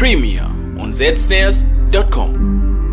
Premiere on zsnares.com.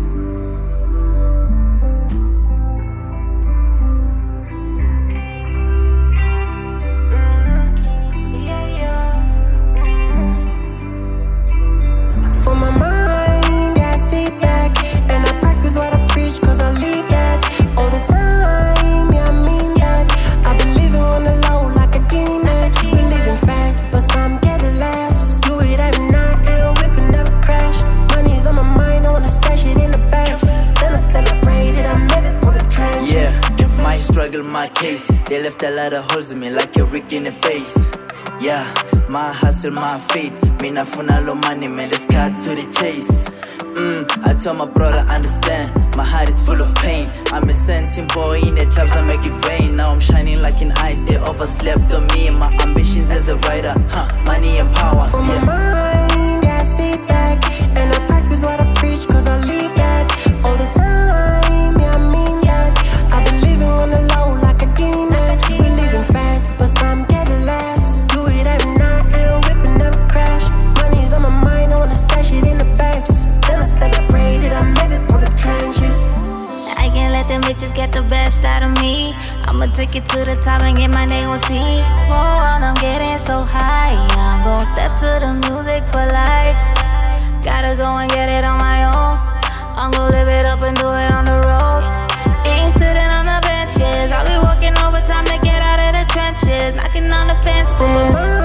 For my mind, I sit back and I practice what I preach, cause I live that all the time, yeah, I mean that. I be living on the low like a demon. We living fast, but some get less. Do it every night and we could never crash. Money's on my mind, I wanna stash it in the bags. Then I celebrate it, I made it through the trenches. Yeah, my struggle, my case. They left a lot of holes in me like a rick in the face. Yeah, my hustle, my faith. Me na funa lo money, man, let's cut to the chase. I tell my brother, understand. My heart is full of pain. I'm a sentient boy in the clubs, I make it rain. Now I'm shining like an ice. They overslept on me and my ambitions as a writer. Money and power. For my mind, I sit back and I practice what I preach, cause I live that all the time, yeah, I mean that. I be living on the low like a demon. We living fast, but some get less. Do it every night and we could never crash. Money's on my mind, I wanna stash it in the bags. Then I celebrate it, I made it through the trenches. I can't let them bitches get the best out of me. I'ma take it to the top and get my name on C. Oh, and I'm getting so high, I'm gon' step to the music for life. Gotta go and get it on my own. I'm gon' live it up and do it on the road. Ain't sitting on the benches, I'll be working overtime to get out of the trenches, knocking on the fences.